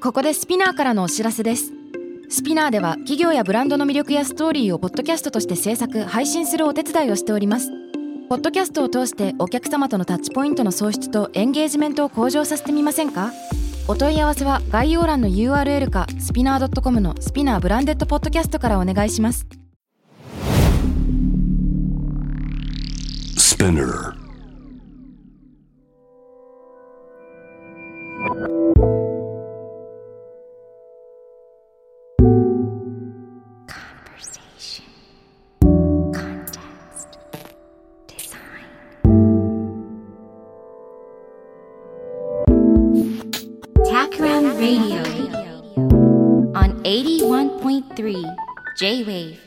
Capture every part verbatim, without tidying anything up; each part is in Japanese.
ここでスピナーからのお知らせです。スピナーでは企業やブランドの魅力やストーリーをポッドキャストとして制作・配信するお手伝いをしております。ポッドキャストを通してお客様とのタッチポイントの創出とエンゲージメントを向上させてみませんか？お問い合わせは概要欄の ユーアールエル かスピナー ドットコム のスピナーブランデッドポッドキャストからお願いします。スピナー Radio on エイティワンポイントスリー J-Wave。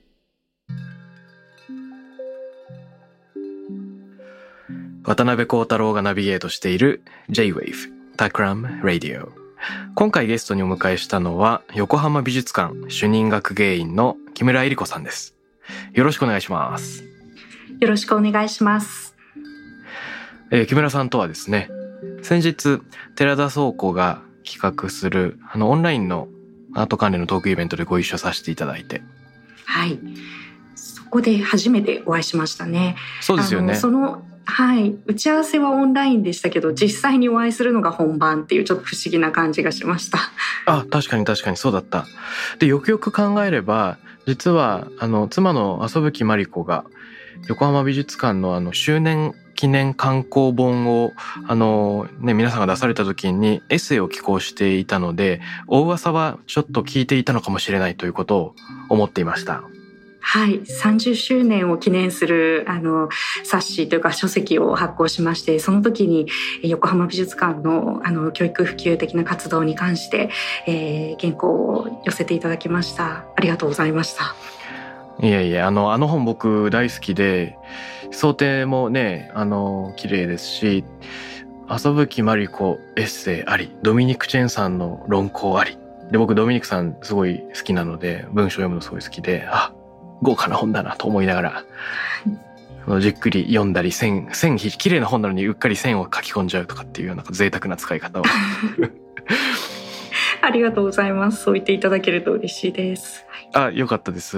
渡辺幸太郎がナビゲートしている J-Wave Takram Radio。 今回ゲストにお迎えしたのは横浜美術館主任学芸員の木村恵理子さんです。よろしくお願いします。 よろしくお願いします。 えー、木村さんとはですね、先日寺田倉庫が企画するあのオンラインのアート関連のトークイベントでご一緒させていただいて、 はい、そこで初めてお会いしましたね。 そうですよね。 そのはい、打ち合わせはオンラインでしたけど、実際にお会いするのが本番っていうちょっと不思議な感じがしました。 あ、確かに確かにそうだった。で、よくよく考えれば、実はあの妻の麻吹真理子が横浜美術館のあの周年記念刊行本をあのね皆さんが出された時にエッセイを寄稿していたので、お噂はちょっと聞いていたのかもしれないということを思っていました。 はい、さんじゅっしゅうねんを記念するあの冊子というか書籍を発行しまして、その時に横浜美術館のあの教育普及的な活動に関して、えー、原稿を寄せていただきました。ありがとうございました。 いやいや、あのあの本僕大好きで、想定もねあの綺麗ですし、麻吹真理子エッセイあり、ドミニク・チェンさんの論考ありで、僕ドミニクさんすごい好きなので文章読むのすごい好きで、あ、豪華な本だなと思いながらじっくり読んだり、線線綺麗な本なのにうっかり線を書き込んじゃうとかっていうような贅沢な使い方をありがとうございます。そう言っていただけると嬉しいです。 あ、よかったです。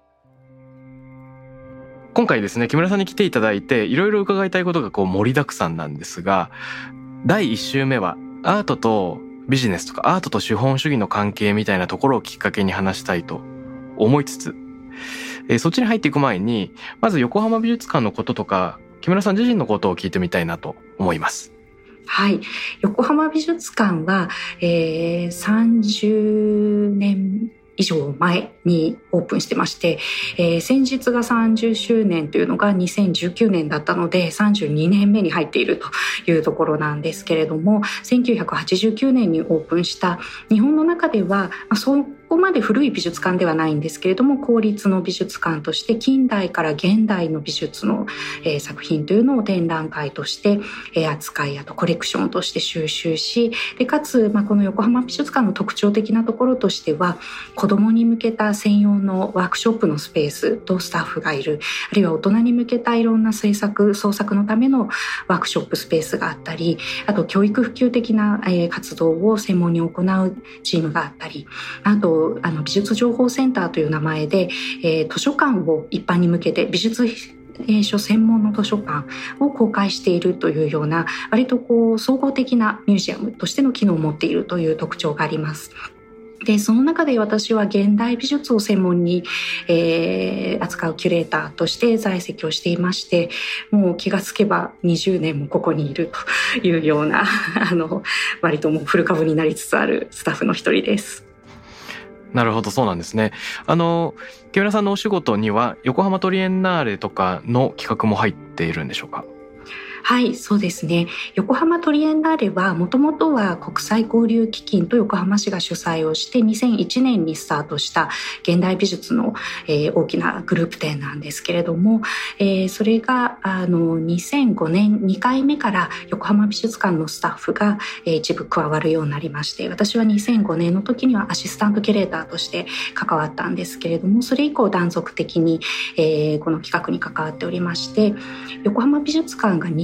今回ですね、木村さんに来ていただいていろいろ伺いたいことがこう盛りだくさんなんですが、だいいっ週目はアートとビジネスとかアートと資本主義の関係みたいなところをきっかけに話したいと思いつつ、えー、そっちに入っていく前にまず横浜美術館のこととか木村さん自身のことを聞いてみたいなと思います。 はい、横浜美術館は、えー、さんじゅうねん以上前にオープンしてまして、えー、先日がさんじゅっしゅうねんというのがにせんじゅうきゅうねんだったのでさんじゅうにねんめに入っているというところなんですけれども、せんきゅうひゃくはちじゅうきゅうねんにオープンした日本の中では、まあ、そこまで古い美術館ではないんですけれども、公立の美術館として近代から現代の美術の、えー、作品というのを展覧会として、えー、扱い、あとコレクションとして収集し、でかつ、まあ、この横浜美術館の特徴的なところとしては、子どもに向けた専用のワークショップのスペースとスタッフがいる、あるいは大人に向けたいろんな制作創作のためのワークショップスペースがあったり、あと教育普及的な、えー、活動を専門に行うチームがあったり、あとあの美術情報センターという名前で、えー、図書館を一般に向けて美術書専門の図書館を公開しているというような、割とこう総合的なミュージアムとしての機能を持っているという特徴があります。でその中で私は現代美術を専門に、えー、扱うキュレーターとして在籍をしていまして、もう気がつけばにじゅうねんもここにいるというようなあの割ともうフル株になりつつあるスタッフの一人です。 なるほど、そうなんですね。あの木村さんのお仕事には横浜トリエンナーレとかの企画も入っているんでしょうか？ はい、そうですね。横浜トリエンナーレはもともとは国際交流基金と横浜市が主催をしてにせんいちねんにスタートした現代美術の、えー、大きなグループ展なんですけれども、えー、それがあのにせんごねんにかいめから横浜美術館のスタッフが、えー、一部加わるようになりまして、私はにせんごねんの時にはアシスタントキュレーターとして関わったんですけれども、それ以降断続的に、えー、この企画に関わっておりまして、横浜美術館がに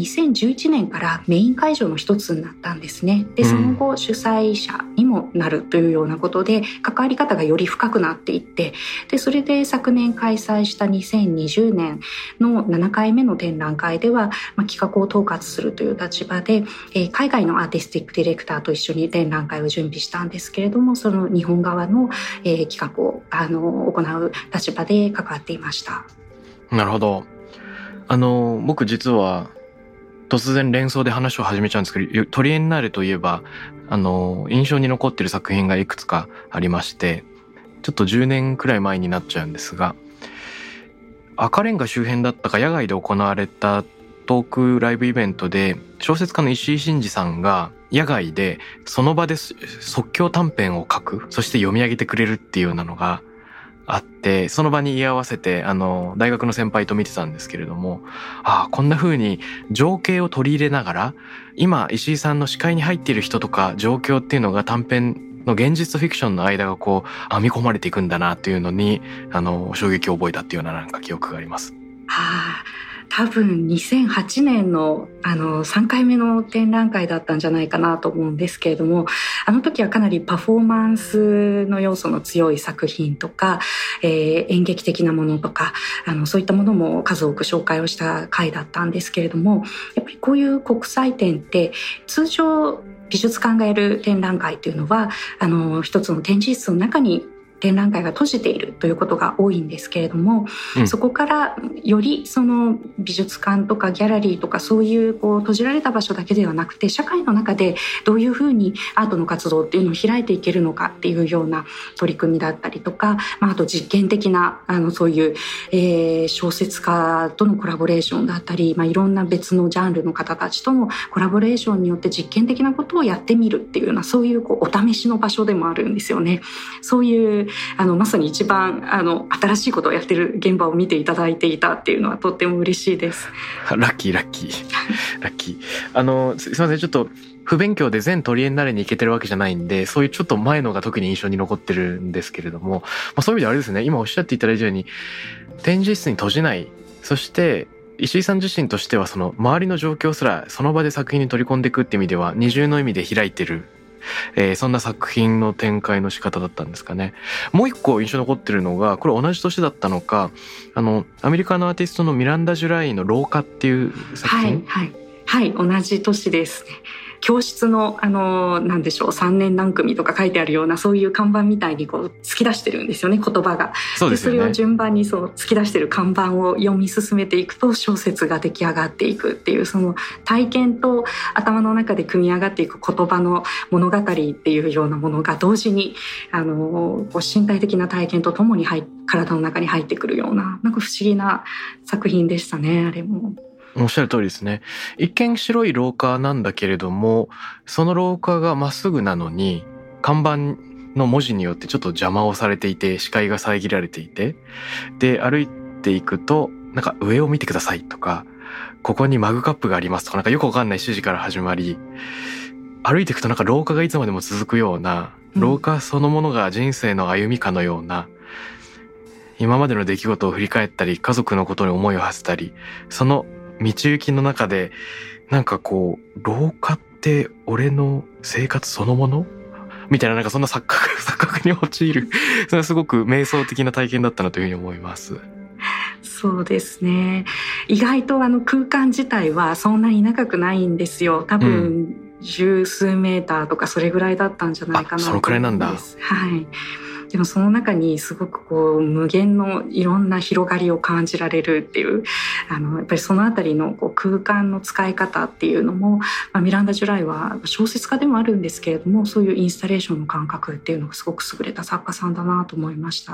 せんじゅういちねんからメイン会場の一つになったんですね。でその後主催者にもなるというようなことで関わり方がより深くなっていって、でそれで昨年開催したにせんにじゅうねんのななかいめの展覧会では、まあ、企画を統括するという立場で、えー、海外のアーティスティックディレクターと一緒に展覧会を準備したんですけれども、その日本側の、えー、企画をあの行う立場で関わっていました。 なるほど。あの僕実は突然連想で話を始めちゃうんですけど、トリエンナーレといえばあの印象に残っている作品がいくつかありまして、ちょっとじゅうねんくらい前になっちゃうんですが、赤レンガ周辺だったか野外で行われたトークライブイベントで、小説家の石井真嗣さんが野外でその場で即興短編を書く、そして読み上げてくれるっていうようなのがあって、その場に居合わせてあの大学の先輩と見てたんですけれども、ああこんな風に情景を取り入れながら、今石井さんの視界に入っている人とか状況っていうのが短編の現実とフィクションの間がこう編み込まれていくんだなっていうのにあの衝撃を覚えたっていうようななんか記憶があります。 はあ、多分にせんはちねん の, あのさんかいめの展覧会だったんじゃないかなと思うんですけれども、あの時はかなりパフォーマンスの要素の強い作品とか、えー、演劇的なものとか、あのそういったものも数多く紹介をした回だったんですけれども、やっぱりこういう国際展って通常美術館がやる展覧会というのはあの一つの展示室の中に展覧会が閉じているということが多いんですけれども、うん、そこからよりその美術館とかギャラリーとかそういうこう閉じられた場所だけではなくて、社会の中でどういうふうにアートの活動っていうのを開いていけるのかっていうような取り組みだったりとか、まあ、あと実験的なあのそういう、えー、小説家とのコラボレーションだったり、まあ、いろんな別のジャンルの方たちとのコラボレーションによって実験的なことをやってみるっていうような、そういうこうお試しの場所でもあるんですよね。そういうあのまさに一番あの新しいことをやってる現場を見ていただいていたっていうのはとっても嬉しいです。 ラッキーラッキーラッキー。あのすいません、ちょっと不勉強で全トリエンナーレに行けてるわけじゃないんで、そういうちょっと前のが特に印象に残ってるんですけれども、まあ、そういう意味であれですね、今おっしゃっていただいたように展示室に閉じない、そして石井さん自身としてはその周りの状況すらその場で作品に取り込んでいくって意味では二重の意味で開いてる、えー、そんな作品の展開の仕方だったんですかね。もう一個印象に残ってるのが、これ同じ年だったのか、あのアメリカのアーティストのミランダ・ジュライの廊下っていう作品。 はいはい、はい、同じ年ですね。教室のあのなんでしょう、さんねん何組とか書いてあるようなそういう看板みたいにこう突き出してるんですよね、言葉が。 そうですよね。 でそれを順番にそう突き出してる看板を読み進めていくと小説が出来上がっていくっていう、その体験と頭の中で組み上がっていく言葉の物語っていうようなものが同時にあのこう身体的な体験とともに入体の中に入ってくるような、なんか不思議な作品でしたね、あれも。 おっしゃる通りですね。一見白い廊下なんだけれども、その廊下がまっすぐなのに看板の文字によってちょっと邪魔をされていて、視界が遮られていて、で歩いていくとなんか上を見てくださいとか、ここにマグカップがありますとか、なんかよくわかんない指示から始まり、歩いていくとなんか廊下がいつまでも続くような、廊下そのものが人生の歩みかのような、今までの出来事を振り返ったり、家族のことに思いを馳せたり、その道行きの中でなんかこう廊下って俺の生活そのものみたいな、なんかそんな錯覚錯覚に陥るそれはすごく瞑想的な体験だったなというふうに思います。 そうですね。意外とあの空間自体はそんなに長くないんですよ。多分十数メーターとかそれぐらいだったんじゃないかなと思います。 あ、そのくらいなんだ。 はい。でもその中にすごくこう無限のいろんな広がりを感じられるっていう、あのやっぱりそのあたりのこう空間の使い方っていうのも、まあ、ミランダ・ジュライは小説家でもあるんですけれども、そういうインスタレーションの感覚っていうのがすごく優れた作家さんだなと思いました。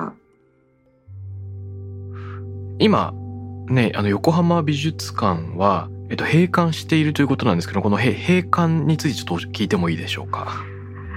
今ね、あの横浜美術館は、えっと、閉館しているということなんですけど、この閉館についてちょっと聞いてもいいでしょうか。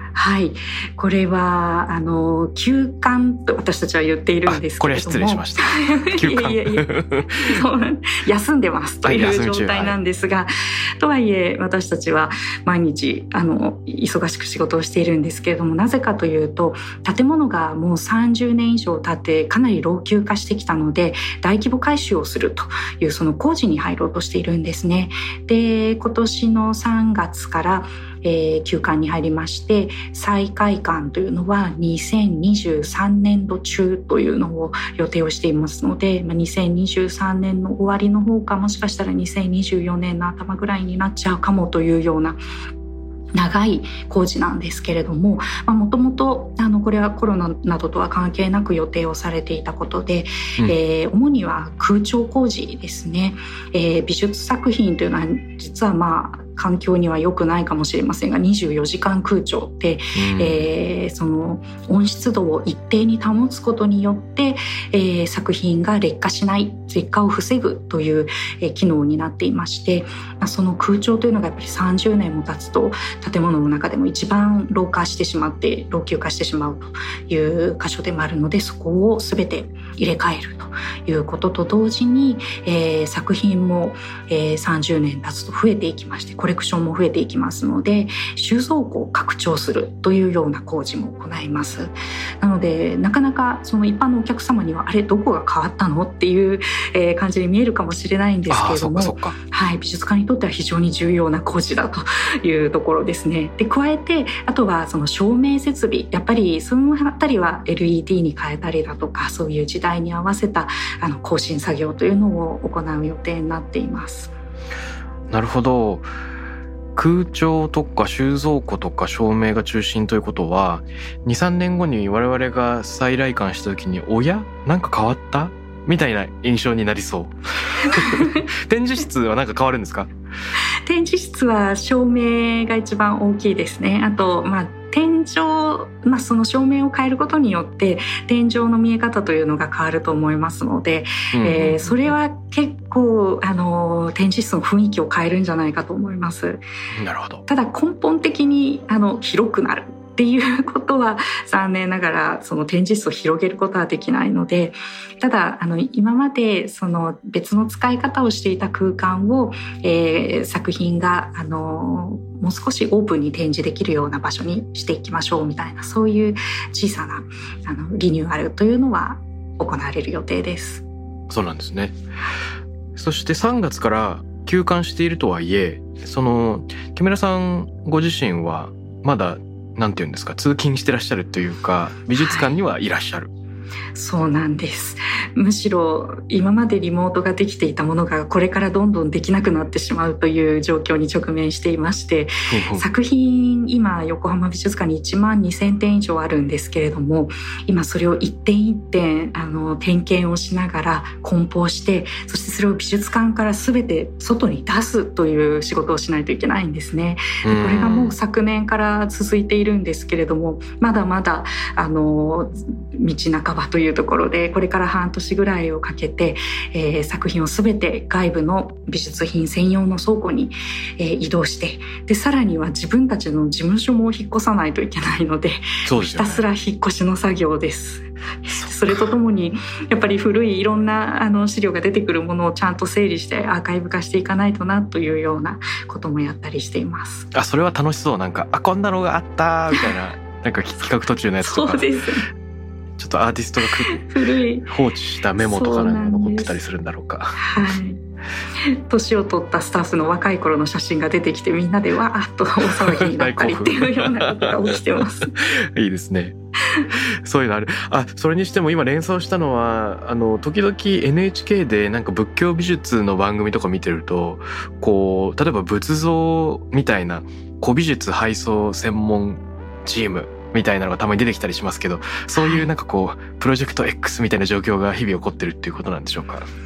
はい、これはあの休館と私たちは言っているんですけれども、 これは失礼しました休館いやいやいやそう休んでますという状態なんですが、はい、とはいえ私たちは毎日あの忙しく仕事をしているんですけれども、なぜかというと建物がもうさんじゅうねん以上経ってかなり老朽化してきたので、大規模改修をするというその工事に入ろうとしているんですね。で、今年のさんがつからえー、休館に入りまして、再開館というのはにせんにじゅうさんねんど中というのを予定をしていますので、まあ、にせんにじゅうさんねんの終わりの方か、もしかしたらにせんにじゅうよねんの頭ぐらいになっちゃうかもというような長い工事なんですけれども、もともとこれはコロナなどとは関係なく予定をされていたことで、うん、えー、主には空調工事ですね。えー、美術作品というのは実はまあ環境には良くないかもしれませんが、にじゅうよじかん空調で、うん、えー、その温湿度を一定に保つことによって、えー、作品が劣化しない、劣化を防ぐという、えー、機能になっていまして、まあ、その空調というのがやっぱりさんじゅうねんも経つと建物の中でも一番老化してしまって老朽化してしまうという箇所でもあるので、そこを全て入れ替えるということと同時に、えー、作品も、えー、さんじゅうねん経つと増えていきまして、コレクションも増えていきますので、収蔵庫を拡張するというような工事も行います。なのでなかなかその一般のお客様にはあれどこが変わったのっていう、えー、感じに見えるかもしれないんですけれども、はい、美術館にとっては非常に重要な工事だというところですね。で、加えてあとはその照明設備、やっぱりそのあたりは エルイーディー に変えたりだとか、そういう時代に合わせたあの更新作業というのを行う予定になっています。 なるほど。空調とか収蔵庫とか照明が中心ということは、にさんねんごに我々が再来館した時に、おやなんか変わったみたいな印象になりそう展示室は何か変わるんですか？ 展示室は照明が一番大きいですね。あと、まあ天井、まあ、その照明を変えることによって天井の見え方というのが変わると思いますので、うんうん、えー、それは結構あの展示室の雰囲気を変えるんじゃないかと思います。 なるほど。 ただ根本的にあの広くなるっていうことは残念ながらその展示室を広げることはできないので、ただあの今までその別の使い方をしていた空間を、えー、作品があのもう少しオープンに展示できるような場所にしていきましょうみたいな、そういう小さなあのリニューアルというのは行われる予定です。 そうなんですね。そしてさんがつから休館しているとはいえ、その木村さんご自身はまだなんていうんですか、通勤してらっしゃるというか、美術館にはいらっしゃる。はい、 そうなんです。むしろ今までリモートができていたものがこれからどんどんできなくなってしまうという状況に直面していまして、うんうん、作品今横浜美術館にいちまんにせんてん以上あるんですけれども、今それを一点一点あの点検をしながら梱包して、そしてそれを美術館から全て外に出すという仕事をしないといけないんですね。でこれがもう昨年から続いているんですけれども、まだまだあの道半ばというところで、これから半年ぐらいをかけて、えー、作品をすべて外部の美術品専用の倉庫に、えー、移動して、でさらには自分たちの事務所も引っ越さないといけないので、 そうですよね、 ひたすら引っ越しの作業です。それとともにやっぱり古いいろんなあの資料が出てくるものをちゃんと整理してアーカイブ化していかないとなというようなこともやったりしています。 あ、それは楽しそう。なんかあこんなのがあったみたいななんか企画途中のやつとか。 そうです。 ちょっとアーティストが古い放置したメモとかなんか残ってたりするんだろうか。 はい。年を取ったスタッフの若い頃の写真が出てきて、みんなでわーっと大騒ぎになったりっていうようなことが起きてます。 いいですね。そういうのある。あ、それにしても今連想したのは、あの時々 エヌエイチケー でなんか仏教美術の番組とか見てると、こう例えば仏像みたいな古美術配送専門チームみたいなのがたまに出てきたりしますけど、そういうなんかこうプロジェクト X みたいな状況が日々起こってるっていうことなんでしょうか？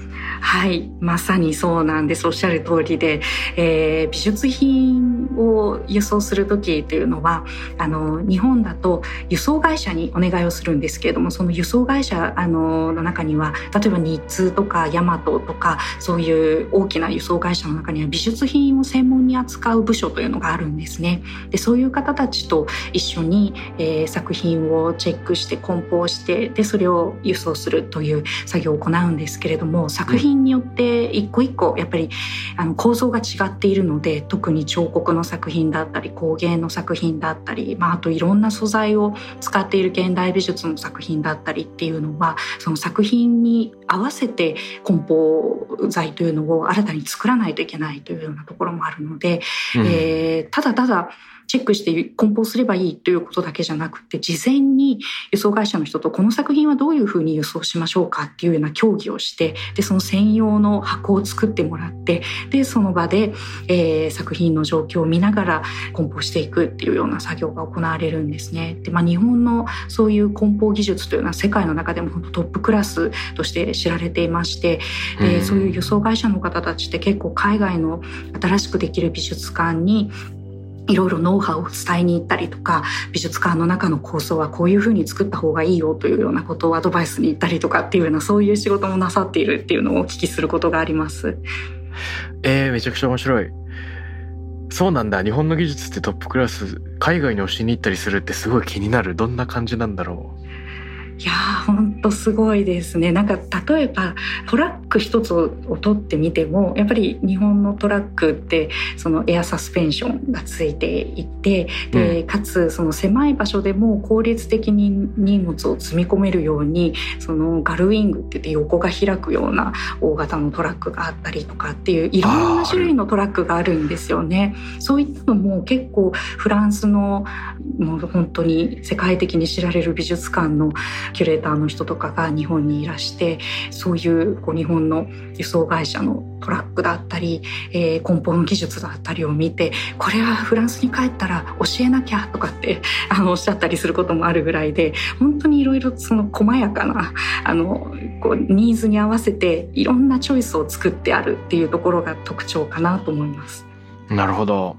はい、まさにそうなんです。おっしゃる通りで、えー、美術品を輸送する時というのはあの日本だと輸送会社にお願いをするんですけれども、その輸送会社あのの中には例えば日通とかヤマトとかそういう大きな輸送会社の中には美術品を専門に扱う部署というのがあるんですね。でそういう方たちと一緒に、えー、作品をチェックして梱包してでそれを輸送するという作業を行うんですけれども、作品によって一個一個やっぱりあの構造が違っているので、特に彫刻の作品だったり工芸の作品だったり、まあ、あといろんな素材を使っている現代美術の作品だったりっていうのはその作品に合わせて梱包材というのを新たに作らないといけないというようなところもあるので、うん、えー、ただただチェックして梱包すればいいということだけじゃなくて、事前に輸送会社の人とこの作品はどういうふうに輸送しましょうかっていうような協議をして、でその専用の箱を作ってもらって、でその場で、えー、作品の状況を見ながら梱包していくっていうような作業が行われるんですね。で、まあ、日本のそういう梱包技術というのは世界の中でもトップクラスとして知られていまして、でそういう輸送会社の方たちって結構海外の新しくできる美術館にいろいろノウハウを伝えに行ったりとか、美術館の中の構想はこういうふうに作った方がいいよというようなことをアドバイスに行ったりとかっていうような、そういう仕事もなさっているっていうのをお聞きすることがあります。 えー、めちゃくちゃ面白い。そうなんだ。日本の技術ってトップクラス、海外に教えに行ったりするってすごい気になる。どんな感じなんだろう。 いやー本当すごいですね。なんか例えばトラック一つを取ってみても、やっぱり日本のトラックってそのエアサスペンションがついていて、で、うん、かつその狭い場所でも効率的に荷物を積み込めるようにそのガルウィングって言って横が開くような大型のトラックがあったりとかっていういろんな種類のトラックがあるんですよね。そういったのも結構フランスのもう本当に世界的に知られる美術館のキュレーターの人とかが日本にいらして、そういうこう日本の輸送会社のトラックだったり、えー、梱包の技術だったりを見て、これはフランスに帰ったら教えなきゃとかってあのおっしゃったりすることもあるぐらいで、本当にいろいろその細やかなあのこうニーズに合わせていろんなチョイスを作ってあるっていうところが特徴かなと思います。 なるほど。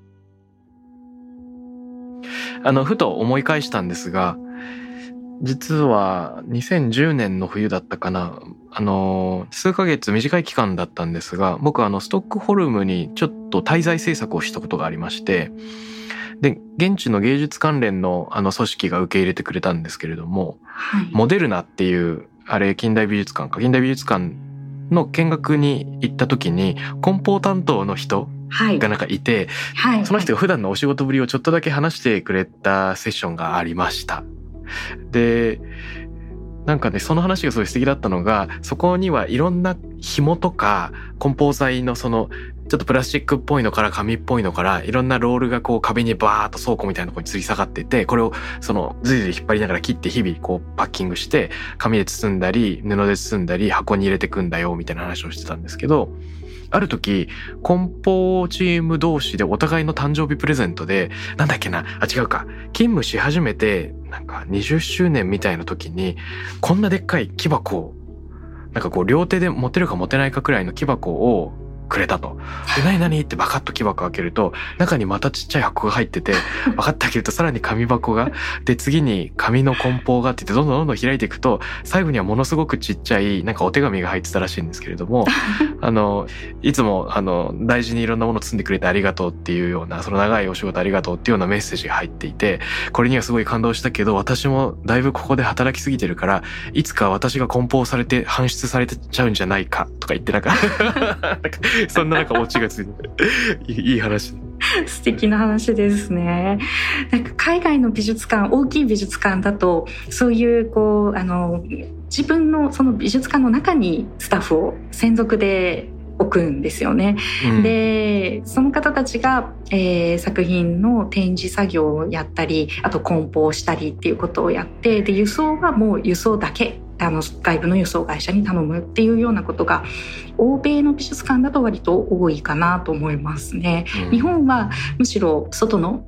あのふと思い返したんですが、実はにせんじゅうねんの冬だったかな、あの数ヶ月短い期間だったんですが、僕はあのストックホルムにちょっと滞在制作をしたことがありまして、で現地の芸術関連のあの組織が受け入れてくれたんですけれども、はい、モデルナっていうあれ近代美術館か近代美術館の見学に行った時に梱包担当の人がなんかいて、はいはい、その人が普段のお仕事ぶりをちょっとだけ話してくれたセッションがありました。でなんかねその話がすごい素敵だったのが、そこにはいろんな紐とか梱包材のそのちょっとプラスチックっぽいのから紙っぽいのからいろんなロールがこう壁にバーッと倉庫みたいなところに吊り下がってて、これをそのずいずい引っ張りながら切って日々こうパッキングして紙で包んだり布で包んだり箱に入れてくんだよみたいな話をしてたんですけど、ある時梱包チーム同士でお互いの誕生日プレゼントでなんだっけなあ違うか勤務し始めてなんかにじゅっしゅうねんみたいな時にこんなでっかい木箱をなんかこう両手で持てるか持てないかくらいの木箱をくれたと。で何何ってバカッと木箱開けると中にまたちっちゃい箱が入ってて、バカッと開けるとさらに紙箱がで次に紙の梱包がって言ってどんどんどんどん開いていくと最後にはものすごくちっちゃいなんかお手紙が入ってたらしいんですけれどもあのいつもあの大事にいろんなものを包んでくれてありがとうっていうようなその長いお仕事ありがとうっていうようなメッセージが入っていて、これにはすごい感動したけど私もだいぶここで働きすぎてるからいつか私が梱包されて搬出されてちゃうんじゃないかとか言ってなんかなんかそんななんかオチがついていい話。 素敵な話ですね。なんか海外の美術館、大きい美術館だとそういうこうあの自分のその美術館の中にスタッフを専属で置くんですよね、うん、でその方たちが、えー、作品の展示作業をやったりあと梱包したりっていうことをやって、で輸送はもう輸送だけあの外部の輸送会社に頼むっていうようなことが欧米の美術館だと割と多いかなと思いますね、うん、日本はむしろ外の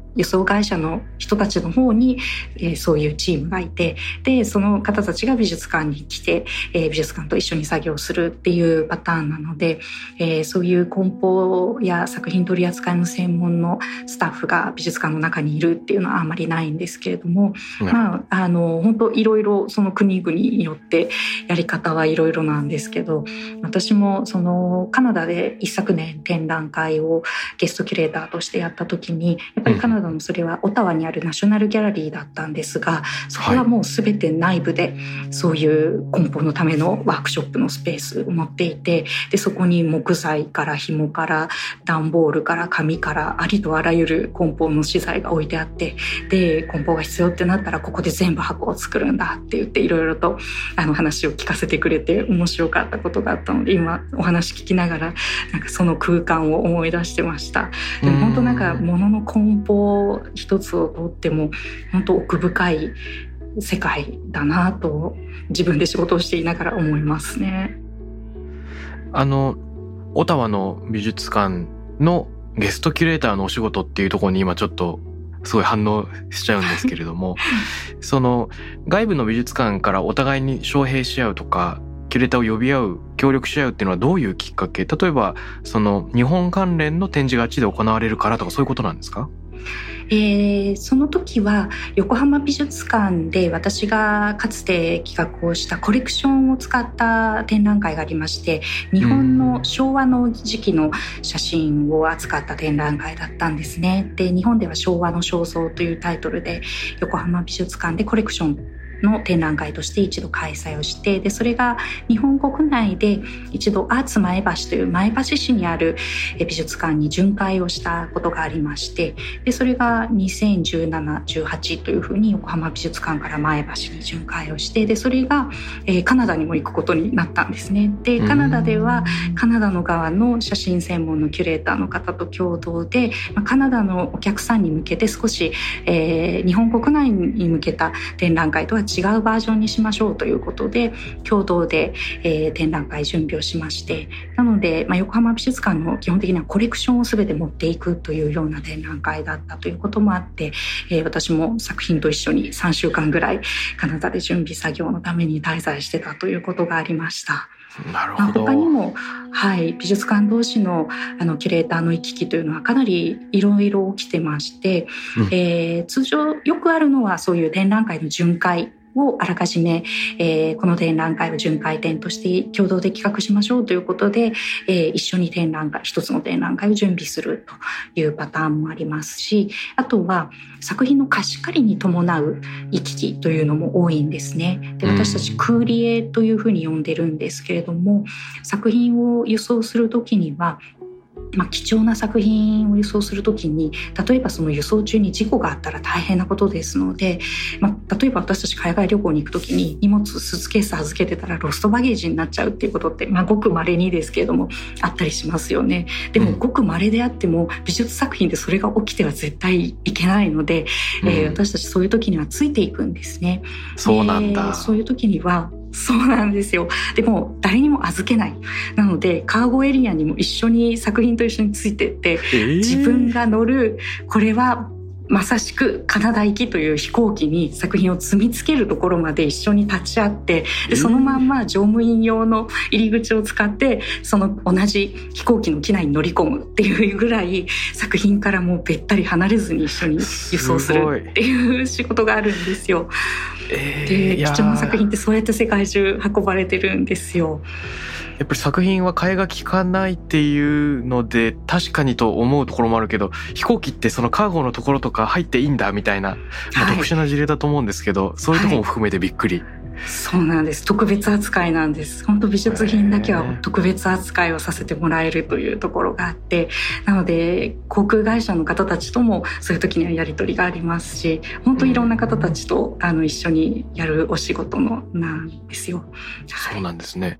輸送会社の人たちの方に、えー、そういうチームがいて、でその方たちが美術館に来て、えー、美術館と一緒に作業するっていうパターンなので、えー、そういう梱包や作品取り扱いの専門のスタッフが美術館の中にいるっていうのはあんまりないんですけれども、うん、まああの本当いろいろその国々によってやり方はいろいろなんですけど、私もそのカナダで一昨年展覧会をゲストキュレーターとしてやった時に、やっぱりカナダのそれはオタワにあるナショナルギャラリーだったんですが、そこはもう全て内部でそういう梱包のためのワークショップのスペースを持っていて、でそこに木材から紐から段ボールから紙からありとあらゆる梱包の資材が置いてあって、で梱包が必要ってなったらここで全部箱を作るんだって言っていろいろとあの話を聞かせてくれて面白かったことがあったので、今お話聞きながらなんかその空間を思い出してました。でも本当なんか物の梱包一つをとっても本当奥深い世界だなと自分で仕事をしていながら思いますね。 あのオタワの美術館のゲストキュレーターのお仕事っていうところに今ちょっとすごい反応しちゃうんですけれどもその外部の美術館からお互いに招聘し合うとかキュレーターを呼び合う協力し合うっていうのはどういうきっかけ？例えばその日本関連の展示があっちで行われるからとかそういうことなんですか？ えー、その時は横浜美術館で私がかつて企画をしたコレクションを使った展覧会がありまして、日本の昭和の時期の写真を扱った展覧会だったんですね。で日本では昭和の肖像というタイトルで横浜美術館でコレクションの展覧会として一度開催をして、でそれが日本国内で一度アーツ前橋という前橋市にある美術館に巡回をしたことがありまして、でそれがにせんじゅうなな、じゅうはちというふうに横浜美術館から前橋に巡回をして、でそれが、えー、カナダにも行くことになったんですね。でカナダではカナダの側の写真専門のキュレーターの方と共同で、まあ、カナダのお客さんに向けて少し、えー、日本国内に向けた展覧会とは違うバージョンにしましょうということで共同で、えー、展覧会準備をしまして、なので、まあ、横浜美術館の基本的なコレクションを全て持っていくというような展覧会だったということもあって、えー、私も作品と一緒にさんしゅうかんぐらいカナダで準備作業のために滞在してたということがありました。 なるほど。 他にも、はい、美術館同士の、あのキュレーターの行き来というのはかなりいろいろ起きてまして、うんえー、通常よくあるのはそういう展覧会の巡回をあらかじめ、えー、この展覧会を巡回展として共同で企画しましょうということで、えー、一緒に展覧会一つの展覧会を準備するというパターンもありますし、あとは作品の貸し借りに伴う行き来というのも多いんですね。で私たちクーリエというふうに呼んでるんですけれども、作品を輸送するときにはまあ、貴重な作品を輸送するときに例えばその輸送中に事故があったら大変なことですので、まあ、例えば私たち海外旅行に行くときに荷物スーツケース預けてたらロストバゲージになっちゃうっていうことって、まあ、ごく稀にですけれどもあったりしますよね。でもごく稀であっても美術作品でそれが起きては絶対いけないので、うんえー、私たちそういうときにはついていくんですね。 そうなんだ。 そういうときにはそうなんですよ。でも誰にも預けない。なのでカーゴエリアにも一緒に作品と一緒についてって、えー、自分が乗るこれはまさしくカナダ行きという飛行機に作品を積み付けるところまで一緒に立ち会ってでそのまんま乗務員用の入り口を使ってその同じ飛行機の機内に乗り込むっていうぐらい作品からもうべったり離れずに一緒に輸送するっていう仕事があるんですよ。えー、で貴重な作品ってそうやって世界中運ばれてるんですよ。 やっぱり作品は替えが利かないっていうので確かにと思うところもあるけど、飛行機ってそのカーゴのところとか入っていいんだみたいな、まあ、特殊な事例だと思うんですけど、はい、そういうところも含めてびっくり、はい、 そうなんです。特別扱いなんです。本当美術品だけは特別扱いをさせてもらえるというところがあって、なので航空会社の方たちともそういう時にはやり取りがありますし、本当いろんな方たちとあの一緒にやるお仕事のなんですよ。 はい、そうなんですね。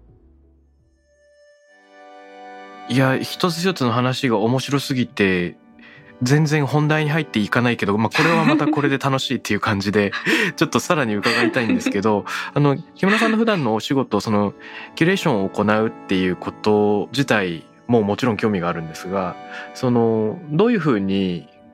いや一つ一つの話が面白すぎて全然本題に入っていかないけど、まあ、これはまたこれで楽しいっていう感じでちょっとさらに伺いたいんですけど、あの木村さんの普段のお仕事、そのキュレーションを行うっていうこと自体ももちろん興味があるんですが、そのどういうふうに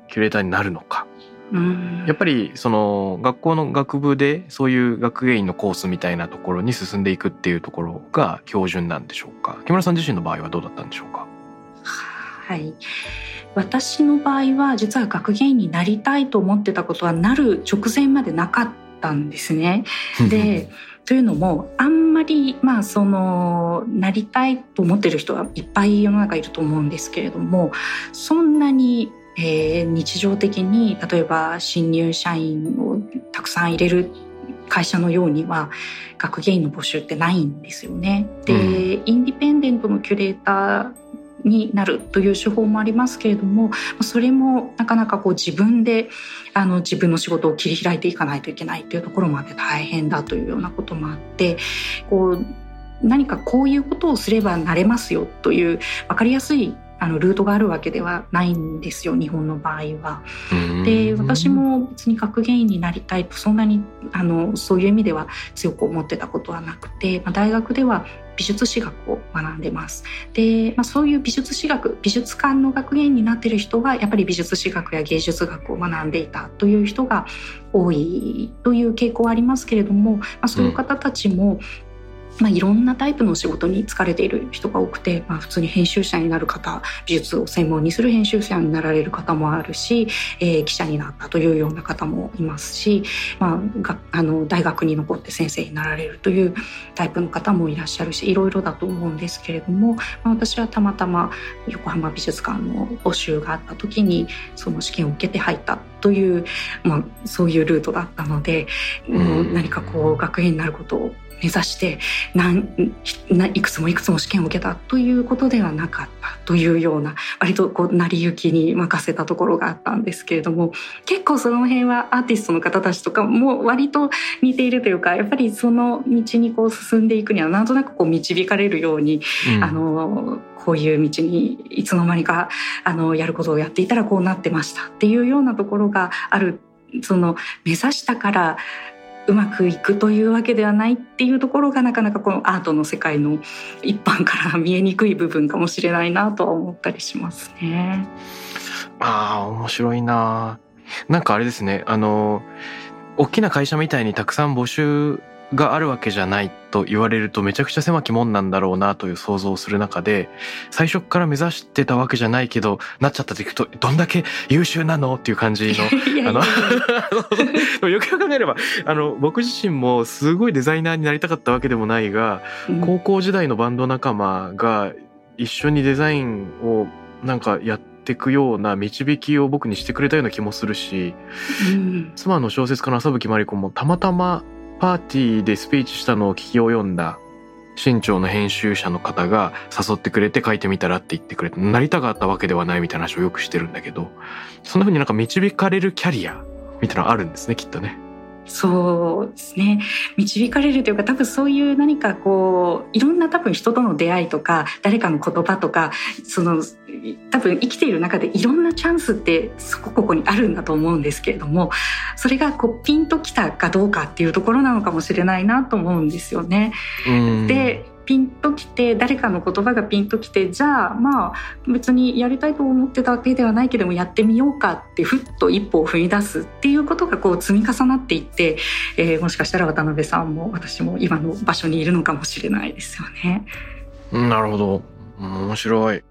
キュレーターになるのか。 うん、 やっぱりその学校の学部でそういう学芸員のコースみたいなところに進んでいくっていうところが標準なんでしょうか。木村さん自身の場合はどうだったんでしょうか。 はい、私の場合は実は学芸員になりたいと思ってたことはなる直前までなかったんですね。でというのもあんまりまあそのなりたいと思ってる人はいっぱい世の中いると思うんですけれども、そんなにえー、日常的に例えば新入社員をたくさん入れる会社のようには学芸員の募集ってないんですよね。で、うん、インディペンデントのキュレーターになるという手法もありますけれども、それもなかなかこう自分であの自分の仕事を切り開いていかないといけないというところまで大変だというようなこともあって、こう何かこういうことをすればなれますよという分かりやすいあのルートがあるわけではないんですよ、日本の場合は。で、私も別に学芸員になりたいとそんなにあのそういう意味では強く思ってたことはなくて、まあ、大学では美術史学を学んでます。で、まあ、そういう美術史学、美術館の学芸員になっている人はやっぱり美術史学や芸術学を学んでいたという人が多いという傾向はありますけれども、まあ、そういう方たちも、うんまあ、いろんなタイプの仕事に就かれている人が多くて、まあ、普通に編集者になる方、美術を専門にする編集者になられる方もあるし、えー、記者になったというような方もいますし、まあ、があの大学に残って先生になられるというタイプの方もいらっしゃるし、いろいろだと思うんですけれども、まあ、私はたまたま横浜美術館の募集があった時にその試験を受けて入ったという、まあ、そういうルートだったので、もう何かこう学芸になることを目指して何いくつもいくつも試験を受けたということではなかったというような、割とこう成り行きに任せたところがあったんですけれども、結構その辺はアーティストの方たちとかも割と似ているというか、やっぱりその道にこう進んでいくにはなんとなくこう導かれるように、うん、あのこういう道にいつの間にかあのやることをやっていたらこうなってましたっていうようなところがある。その目指したからうまくいくというわけではないっていうところがなかなかこのアートの世界の一般から見えにくい部分かもしれないなとは思ったりしますね。 ああ、面白いな。なんかあれですね、あの大きな会社みたいにたくさん募集があるわけじゃないと言われるとめちゃくちゃ狭き門なんだろうなという想像をする中で、最初から目指してたわけじゃないけどなっちゃったといくとどんだけ優秀なのっていう感じのあのよくよく考えればあの僕自身もすごいデザイナーになりたかったわけでもないが、うん、高校時代のバンド仲間が一緒にデザインをなんかやっていくような導きを僕にしてくれたような気もするし、うん、妻の小説家の浅吹真理子もたまたまパーティーでスピーチしたのを聞き及んだ新潮の編集者の方が誘ってくれて書いてみたらって言ってくれて、なりたかったわけではないみたいな話をよくしてるんだけど、そんな風になんか導かれるキャリアみたいなのあるんですね、きっとね。 そうですね、導かれるというか、多分そういう何かこういろんな多分人との出会いとか誰かの言葉とか、その多分生きている中でいろんなチャンスってそこここにあるんだと思うんですけれども、それがこうピンときたかどうかっていうところなのかもしれないなと思うんですよね。でピンときて、誰かの言葉がピンときて、じゃあまあ別にやりたいと思ってたわけではないけどもやってみようかってふっと一歩を踏み出すっていうことがこう積み重なっていって、えー、もしかしたら渡辺さんも私も今の場所にいるのかもしれないですよね。 なるほど、面白い。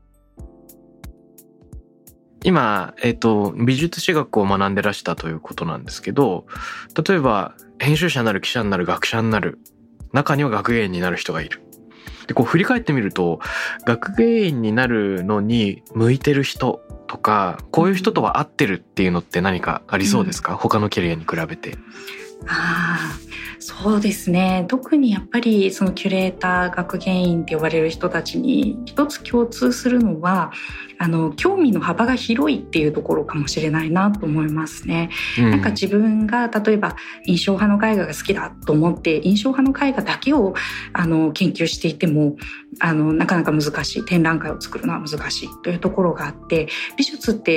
今、えっと、美術史学を学んでらしたということなんですけど、例えば編集者になる、記者になる、学者になる、中には学芸員になる人がいる。でこう振り返ってみると、学芸員になるのに向いてる人とか、こういう人とは合ってるっていうのって何かありそうですか、うん、他のキャリアに比べて。 ああ、そうですね。特にやっぱりそのキュレーター、学芸員って呼ばれる人たちに一つ共通するのは、あの興味の幅が広いっていうところかもしれないなと思いますね、うん、なんか自分が例えば印象派の絵画が好きだと思って印象派の絵画だけをあの研究していてもあのなかなか難しい、展覧会を作るのは難しいというところがあって、美術って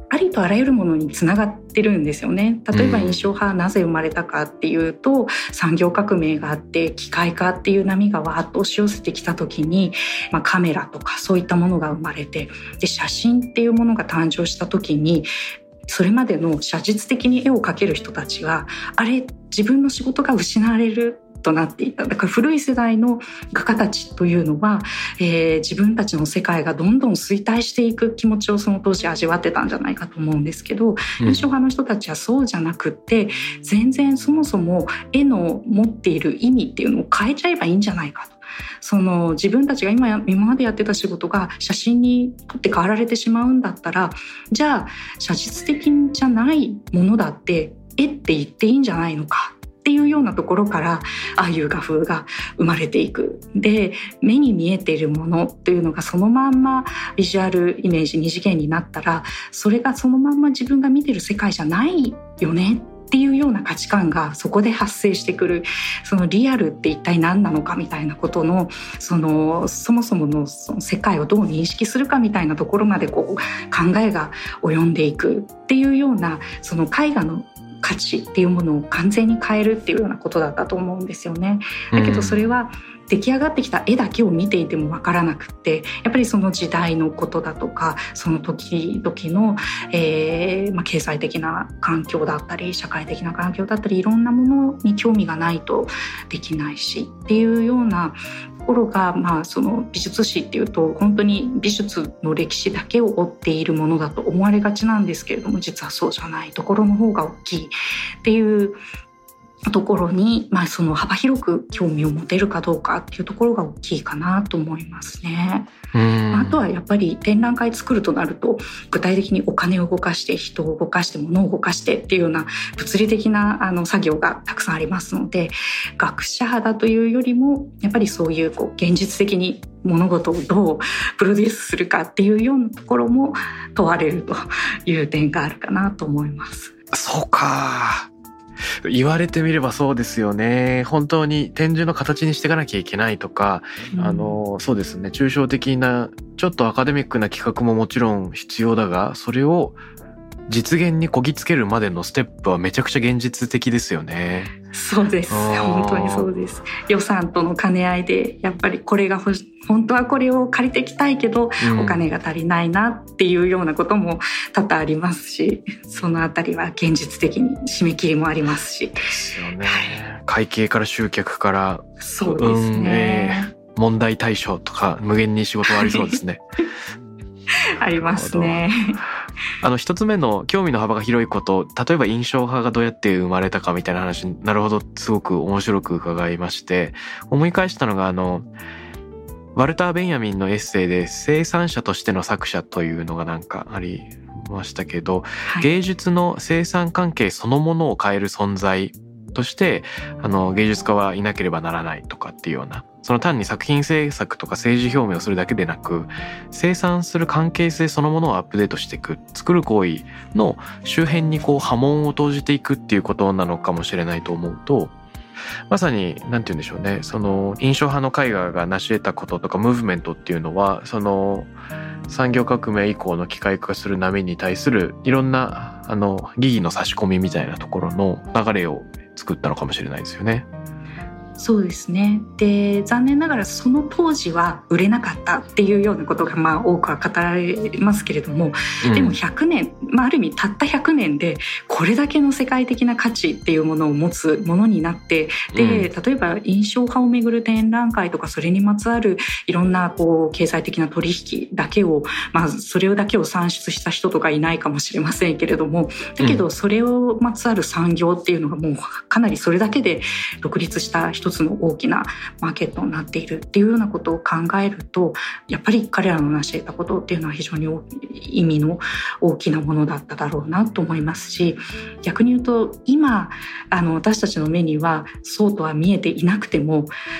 ありとあらゆるものにつながってるんですよね。例えば印象派はなぜ生まれたかっていうと、うん、産業革命があって機械化っていう波がわーっと押し寄せてきた時に、まあ、カメラとかそういったものが生まれて、で写真っていうものが誕生した時に、それまでの写実的に絵を描ける人たちがあれ自分の仕事が失われるとなっていた。だから古い世代の画家たちというのは、えー、自分たちの世界がどんどん衰退していく気持ちをその当時味わってたんじゃないかと思うんですけど、印象派の人たちはそうじゃなくって、全然そもそも絵の持っている意味っていうのを変えちゃえばいいんじゃないかと。その自分たちが 今, 今までやってた仕事が写真にとって変わられてしまうんだったら、じゃあ写実的じゃないものだって絵って言っていいんじゃないのかっていうようなところから、ああいう画風が生まれていく。で、目に見えているものというのがそのまんまビジュアルイメージ二次元になったら、それがそのまんま自分が見てる世界じゃないよねっていうような価値観がそこで発生してくる。そのリアルって一体何なのかみたいなことの、そのそもそも の, その世界をどう認識するかみたいなところまでこう考えが及んでいくっていうような、その絵画の価値っていうものを完全に変えるっていうようなことだったと思うんですよね。だけどそれは出来上がってきた絵だけを見ていても分からなくって、やっぱりその時代のことだとか、その時々の、えーまあ、経済的な環境だったり社会的な環境だったり、いろんなものに興味がないとできないしっていうようなところが、まあ、その美術史っていうと本当に美術の歴史だけを追っているものだと思われがちなんですけれども、実はそうじゃないところの方が大きいっていうところに、まあ、その幅広く興味を持てるかどうかっていうところが大きいかなと思いますね。うんあとはやっぱり展覧会作るとなると、具体的にお金を動かして人を動かして物を動かしてっていうような物理的なあの作業がたくさんありますので、学者肌というよりもやっぱりそういうこう現実的に物事をどうプロデュースするかっていうようなところも問われるという点があるかなと思います。 そうか。言われてみればそうですよね。本当に展示の形にしていかなきゃいけないとか、うん、あのそうですね、抽象的なちょっとアカデミックな企画ももちろん必要だが、それを実現にこぎつけるまでのステップはめちゃくちゃ現実的ですよね。 そうです。本当にそうです。予算との兼ね合いで、やっぱりこれが欲し本当はこれを借りてきたいけど、うん、お金が足りないなっていうようなことも多々ありますし、そのあたりは現実的に締め切りもありますし。 ですよね。会計から集客から、 そうですね。 うんえー、問題対象とか無限に仕事はありそうですね。 ありますね。 あの一つ目の興味の幅が広いこと、例えば印象派がどうやって生まれたかみたいな話、なるほど、すごく面白く伺いまして、思い返したのがあのワルター・ベンヤミンのエッセイで生産者としての作者というのがなんかありましたけど、はい、芸術の生産関係そのものを変える存在としてあの芸術家はいなければならないとかっていうような、その単に作品制作とか政治表明をするだけでなく、生産する関係性そのものをアップデートしていく、作る行為の周辺にこう波紋を投じていくっていうことなのかもしれないと思うと、まさになんて言うんでしょうね、その印象派の絵画が成し得たこととかムーブメントっていうのは、その産業革命以降の機械化する波に対するいろんなあの疑義の差し込みみたいなところの流れを作ったのかもしれないですよね。 そうですね。で、残念ながらその当時は売れなかったっていうようなことがまあ多くは語られますけれども、うん、でもひゃくねん、まあ、ある意味たったひゃくねんでこれだけの世界的な価値っていうものを持つものになって、で、うん、例えば印象派をめぐる展覧会とかそれにまつわるいろんなこう経済的な取引だけを、まあ、それだけを算出した人とかいないかもしれませんけれども、だけどそれをまつわる産業っていうのがもうかなりそれだけで独立した一つの大きなマーケットになっているっていうようなことを考えると、やっぱり彼らの成し得たことっていうのは非常に意味の大きなものだっただろうなと思いますし、逆に言うと今あの私たちの目にはそうとは見えていなくても、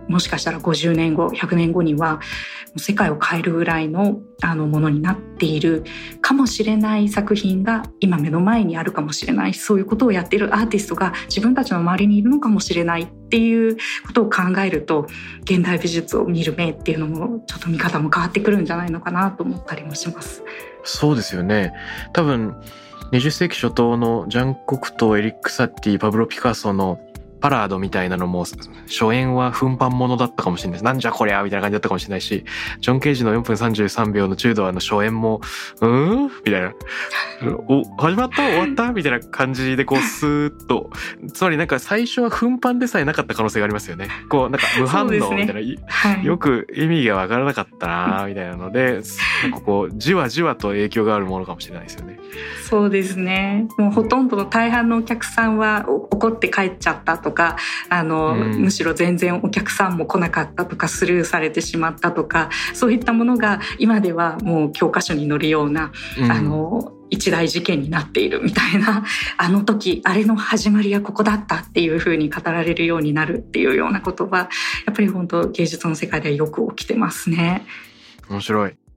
もしかしたらごじゅうねんごひゃくねんごには世界を変えるぐらいのあのものになっているかもしれない作品が今目の前にあるかもしれない、そういうことをやっているアーティストが自分たちの周りにいるのかもしれないっていうことを考えると、現代美術を見る目っていうのもちょっと見方も変わってくるんじゃないのかなと思ったりもします。 そうですよね。多分にじゅっせいき初頭のジャン・コクト、エリック・サティ、パブロ・ピカソのパラードみたいなのも初演は奮発ものだったかもしれないです。なんじゃこりゃみたいな感じだったかもしれないし、ジョン・ケージのよんぷんさんじゅうさんびょうのチュードアの初演もうーんみたいなお始まった終わったみたいな感じでこうスーッと、つまりなんか最初は奮発でさえなかった可能性がありますよね。こうなんか無反応みたいな、ねはい、よく意味がわからなかったなみたいなので、なんかこうじわじわと影響があるものかもしれないですよね。 そうですね。もうほとんどの大半のお客さんは怒って帰っちゃったとか、あの、うん、むしろ全然お客さんも来なかったとか、スルーされてしまったとか、そういったものが今ではもう教科書に載るような、うん、あの一大事件になっているみたいな、あの時あれの始まりはここだったっていう風に語られるようになるっていうようなことは、やっぱり本当芸術の世界ではよく起きてますね。 面白い。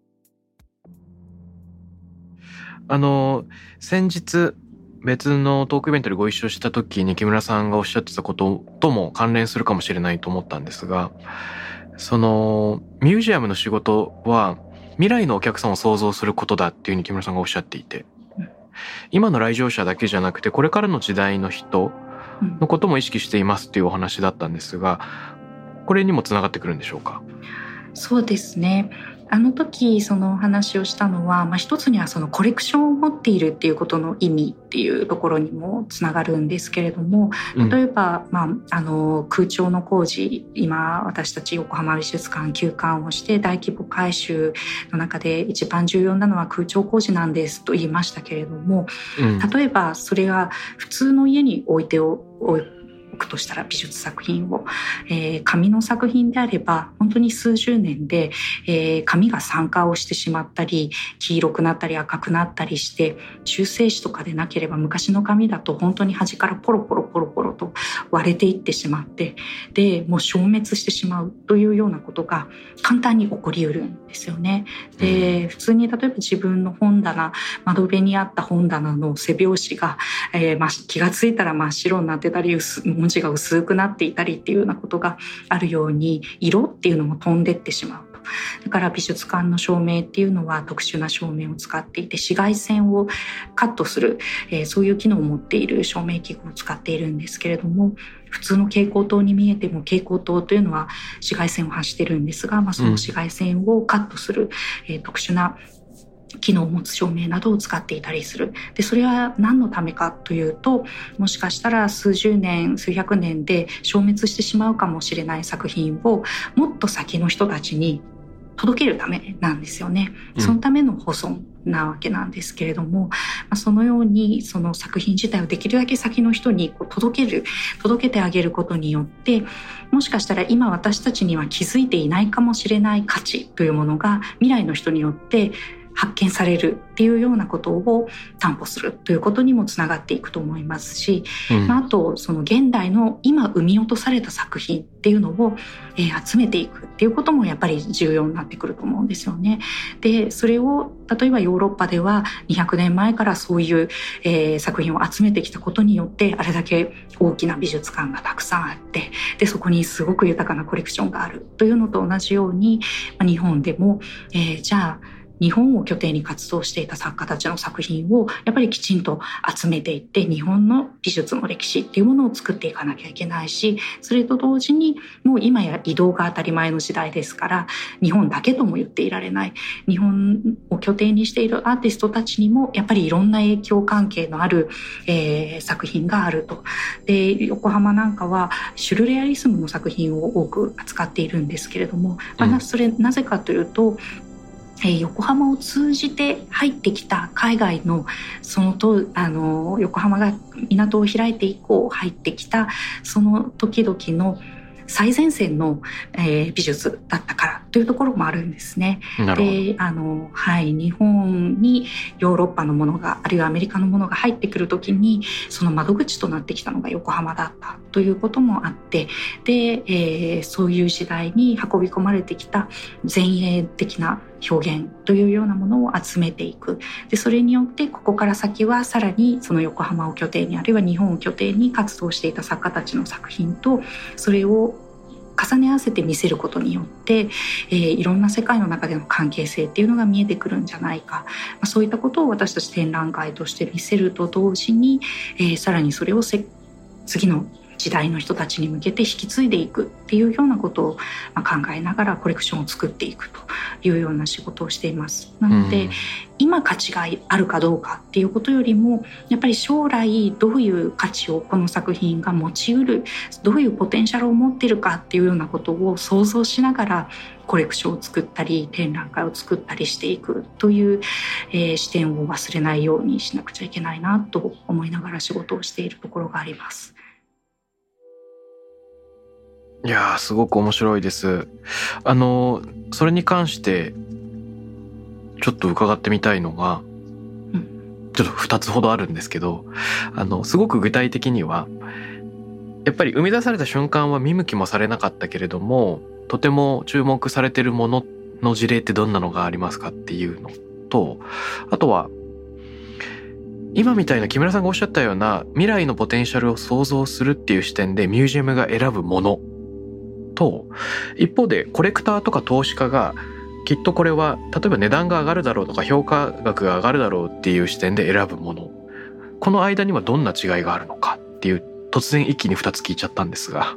あの先日別のトークイベントでご一緒した時に木村さんがおっしゃってたこととも関連するかもしれないと思ったんですが、そのミュージアムの仕事は未来のお客さんを想像することだっていうふうに木村さんがおっしゃっていて、今の来場者だけじゃなくてこれからの時代の人のことも意識していますっていうお話だったんですが、これにもつながってくるんでしょうか？ そうですね。あの時その話をしたのは、まあ、一つにはそのコレクションを持っているっていうことの意味っていうところにもつながるんですけれども、例えば、うんまあ、あの空調の工事、今私たち横浜美術館休館をして大規模改修の中で一番重要なのは空調工事なんですと言いましたけれども、うん、例えばそれが普通の家に置いておくとしたら美術作品を、えー、紙の作品であれば本当に数十年で、えー、紙が酸化をしてしまったり黄色くなったり赤くなったりして、中性子とかでなければ昔の紙だと本当に端からポロポロポロポロと割れていってしまって、でもう消滅してしまうというようなことが簡単に起こりうるんですよね。で、普通に例えば自分の本棚、窓辺にあった本棚の背表紙が、えーまあ、気がついたら真っ白になってたり薄文字が薄くなっていたりっていうようなことがあるように、色っていうのも飛んでってしまうと。だから美術館の照明っていうのは特殊な照明を使っていて、紫外線をカットする、えー、そういう機能を持っている照明器具を使っているんですけれども、普通の蛍光灯に見えても蛍光灯というのは紫外線を発してるんですが、まあ、その紫外線をカットする、うんえー、特殊な機能を持つ照明などを使っていたりする。で、それは何のためかというと、もしかしたら数十年、数百年で消滅してしまうかもしれない作品をもっと先の人たちに届けるためなんですよね。そのための保存なわけなんですけれども、まあ、そのようにその作品自体をできるだけ先の人にこう届ける、届けてあげることによって、もしかしたら今私たちには気づいていないかもしれない価値というものが未来の人によって発見されるっていうようなことを担保するということにもつながっていくと思いますし、うんまあ、あとその現代の今生み落とされた作品っていうのを、えー、集めていくっていうこともやっぱり重要になってくると思うんですよね。で、それを例えばヨーロッパではにひゃくねんまえからそういう、えー、作品を集めてきたことによって、あれだけ大きな美術館がたくさんあって、でそこにすごく豊かなコレクションがあるというのと同じように、まあ、日本でも、えー、じゃあ日本を拠点に活動していた作家たちの作品をやっぱりきちんと集めていって、日本の美術の歴史っていうものを作っていかなきゃいけないし、それと同時にもう今や移動が当たり前の時代ですから、日本だけとも言っていられない、日本を拠点にしているアーティストたちにもやっぱりいろんな影響関係のある、えー、作品があると。で、横浜なんかはシュルレアリスムの作品を多く扱っているんですけれども、うん、まあ、それなぜかというと、えー、横浜を通じて入ってきた海外のそのとあの横浜が港を開いて以降入ってきたその時々の最前線の、えー、美術だったからというところもあるんですね。で、あの、はい、日本にヨーロッパのものがあるいはアメリカのものが入ってくるときにその窓口となってきたのが横浜だったということもあって、で、えー、そういう時代に運び込まれてきた前衛的な表現というようなものを集めていく。で、それによってここから先はさらにその横浜を拠点にあるいは日本を拠点に活動していた作家たちの作品とそれを重ね合わせて見せることによって、えー、いろんな世界の中での関係性っていうのが見えてくるんじゃないか、まあ、そういったことを私たち展覧会として見せると同時に、えー、さらにそれをせ次の時代の人たちに向けて引き継いでいくっていうようなことを考えながらコレクションを作っていくというような仕事をしています。なので、うん、今価値があるかどうかっていうことよりもやっぱり将来どういう価値をこの作品が持ちうる、どういうポテンシャルを持っているかっていうようなことを想像しながらコレクションを作ったり展覧会を作ったりしていくという、えー、視点を忘れないようにしなくちゃいけないなと思いながら仕事をしているところがあります。 いやー、すごく面白いです。あのそれに関してちょっと伺ってみたいのが、うん、ちょっとふたつほどあるんですけど、あのすごく具体的にはやっぱり生み出された瞬間は見向きもされなかったけれどもとても注目されているものの事例ってどんなのがありますかっていうのと、あとは今みたいな木村さんがおっしゃったような未来のポテンシャルを想像するっていう視点でミュージアムが選ぶものと、一方でコレクターとか投資家がきっとこれは例えば値段が上がるだろうとか評価額が上がるだろうっていう視点で選ぶもの、この間にはどんな違いがあるのかっていう、突然一気にふたつ聞いちゃったんですが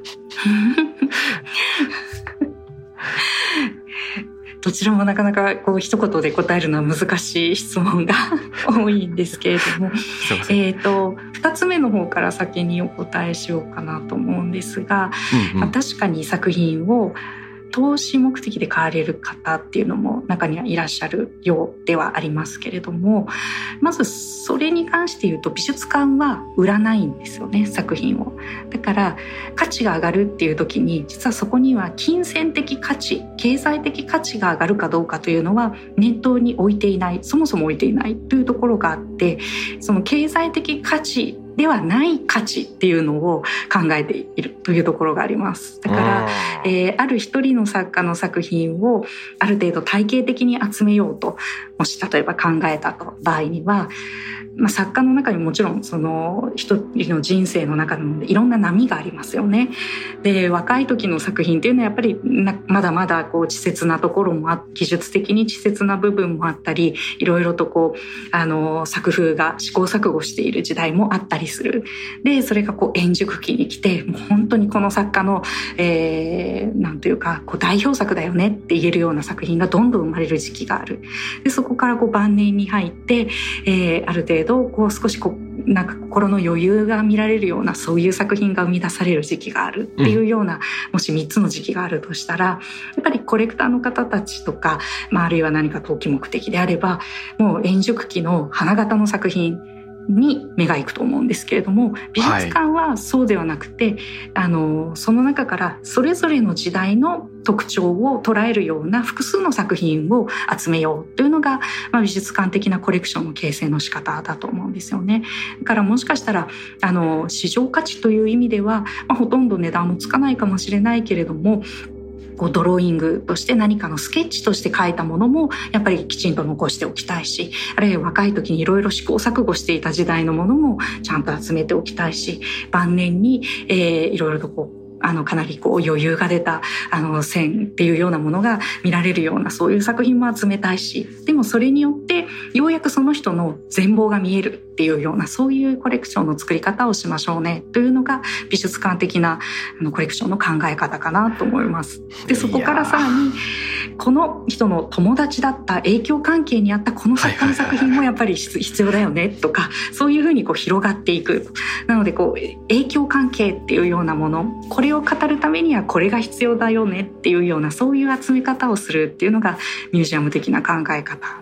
どちらもなかなかこう一言で答えるのは難しい質問が多いんですけれどもえーとふたつめの方から先にお答えしようかなと思うんですが、うんうんまあ、確かに作品を投資目的で買われる方っていうのも中にはいらっしゃるようではありますけれども、まずそれに関して言うと美術館は売らないんですよね、作品を。だから価値が上がるっていう時に実はそこには金銭的価値、経済的価値が上がるかどうかというのは念頭に置いていない、そもそも置いていないというところがあって、その経済的価値ではない価値っていうのを考えているというところがあります。だから、えー、ある一人の作家の作品をある程度体系的に集めようともし例えば考えた場合には、まあ、作家の中にもちろんその一人の人生の中でいろんな波がありますよね。で、若い時の作品っていうのはやっぱりまだまだこう稚拙なところもあ、技術的に稚拙な部分もあったり、いろいろとこうあの作風が試行錯誤している時代もあったりする。で、それがこう円熟期に来て、もう本当にこの作家の、えー、なんというかこう代表作だよねって言えるような作品がどんどん生まれる時期がある。で、そこからこう晩年に入って、えー、ある程度こう少しこうなんか心の余裕が見られるようなそういう作品が生み出される時期があるっていうような、うん、もしみっつの時期があるとしたら、やっぱりコレクターの方たちとか、まあ、あるいは何か投機目的であればもう円熟期の花形の作品に目が行くと思うんですけれども、美術館はそうではなくて、はい、あのその中からそれぞれの時代の特徴を捉えるような複数の作品を集めようというのが、まあ、美術館的なコレクションの形成の仕方だと思うんですよね。だからもしかしたらあの市場価値という意味では、まあ、ほとんど値段もつかないかもしれないけれども、こうドローイングとして何かのスケッチとして描いたものもやっぱりきちんと残しておきたいし、あるいは若い時にいろいろ試行錯誤していた時代のものもちゃんと集めておきたいし、晩年に、えー、いろいろとこうあのかなりこう余裕が出たあの線っていうようなものが見られるようなそういう作品も集めたいし、でもそれによってようやくその人の全貌が見えるっていうようなそういうコレクションの作り方をしましょうねというのが美術館的なあのコレクションの考え方かなと思います。で、そこからさらにこの人の友達だった影響関係にあったこの作家の作品もやっぱり必要だよねとか、そういうふうにこう広がっていく。なのでこう影響関係っていうようなもの、これを語るためにはこれが必要だよねっていうようなそういう集め方をするっていうのがミュージアム的な考え方